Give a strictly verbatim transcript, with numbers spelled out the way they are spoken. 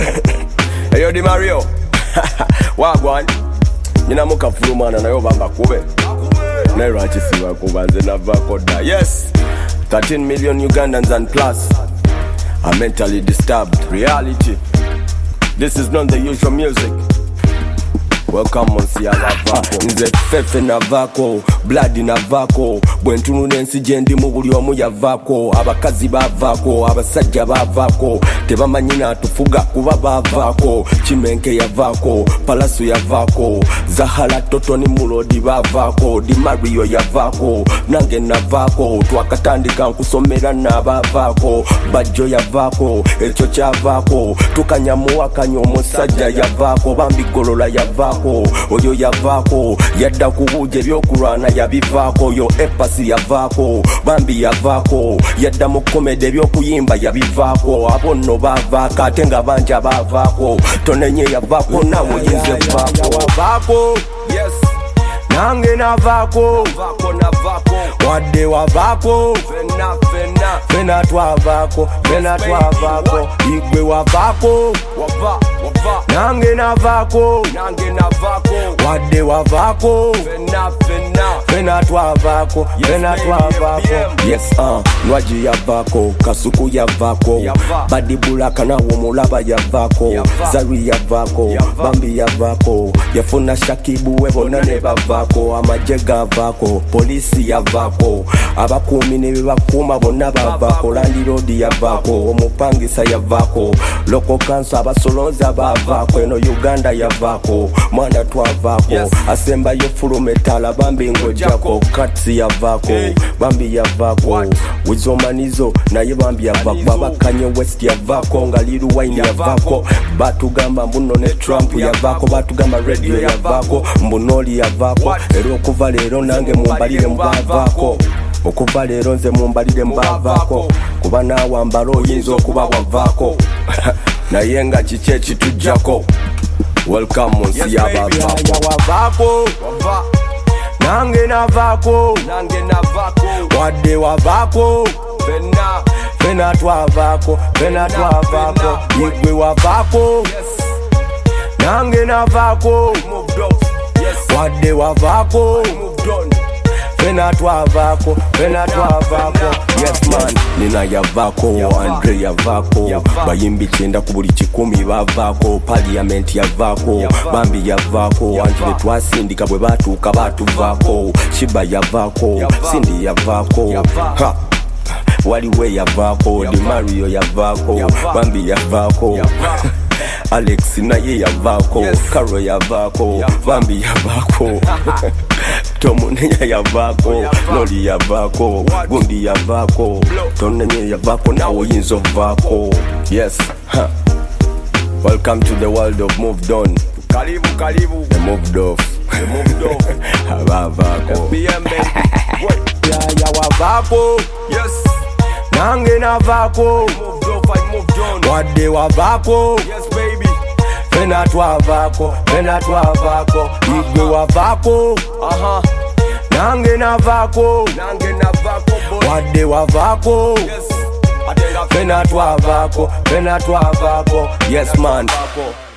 Hey yo, Di Mario. Wagwan. Nina muka fulumana na yo bamba kube. Nairo achisiwa kubanze na vako da. Yes. thirteen million Ugandans and plus are mentally disturbed. Reality. This is not the usual music. Welcome on Siala Vako. Nze fefe na vako, blood na vako. Bwentunu nensi jendi mubuli omu ya vako. Abakazi ba vako, abasajja ba vako. Tebamanyina atufuga kuba ba vako. Chimenke ya vako, palasu ya vako. Zahala toto ni mulodi ba vako. Di Mario ya vako, nange na vako. Twakatandika nkusomera na ba vako. Bajo ya vako, echo cha vako. Tukanyamuwa kanyo musajja ya vako. Bambi golola ya vako. Oyo ya vako, yadda kubuje byokulwana ya bivako. Yo epasi ya vako, bambi ya vako. Yadda mukomede byokuyimba ya bivako. Abono bavaka, tenga banja bavako. Tonenye ya vako, nawo yinze vako. Vako, yes. Nange na vako, vako na vako. Wade wa vako, fena fena. Fena twa vako, fena twa vako. Igwe wa vako, wava, wava. Nange na vako, nange na vako. Wade wa vako, fena fena. Fena twa vako, fena twa vako. Yes, uh, nwaji ya vako, kasuku ya vako. Badi bulaka na womulaba ya vako. Zari ya vako, bambi ya vako. Yafuna shakibu webo nane ba vako. Amajega vako, polisi ya vako. Abakumi ne bakuma bonna ba vako. Landi road ya vako, omupangisa ya vako. Loko kanso abasolonza ba vako. Eno Uganda ya vako, mwana twa vako. Yes. Asemba yo fulumetala bambi ngojako. Katsi ya vako, hey. Bambi ya vako. What? Wizomanizo na ye bambi ya vako. Baba Kanye West ya vako, ngaliru wine ya, ya vako. Batugamba mbuno ne Trump ya vako. Batugamba radio ya vako, mbunoli ya vako. What? Ero kuva lero nange mumbalire mbavako. Okuva lero nze mumbalire mbavako. Kuba nawe ambalo oyinza okuba wavako. Naye nga kiki ekitujjako. Welcome on Siaba Vako. Nange na vako, nange na vako. Wade wa vako, fena fena twa vako, fena twa vako. Igwe wa vako, yes. Nange na vako, moved off. Yes. Wade wa vako, moved on. Fena twa vako, fena twa vako. Yes man, nina ya vako, Andre ya vako. Bayimbi chenda kubuli chikumi ba vako. Parliament ya vako, bambi ya vako. Anjule twasindika bwe batuka batu vako. Shiba ya vako, Cindy ya vako. Ha! Waliwe ya vako, Di Mario ya vako. Bambi ya vako. Alex naye ya vako, yes. Karo ya vako, Bambi ya vako. Tomunenya ya vako, Noli ya vako, Gundi ya vako. Tonenye ya vako, nawo yinzo vako. Yes, huh. Welcome to the world of moved on. Karibu, karibu. The moved off. The moved off. Haba vako. F B M baby. Ya ya wa vako. Yes. Nange na vako. Moved off, I moved on. Wade wa vako. Yes baby. Fena twa vako, fena twa vako. Igwe wa vako. Aha. Nange na vako, nange na vako boy. Wade wa vako. Yes. Fena twa vako, fena twa vako. Yes man.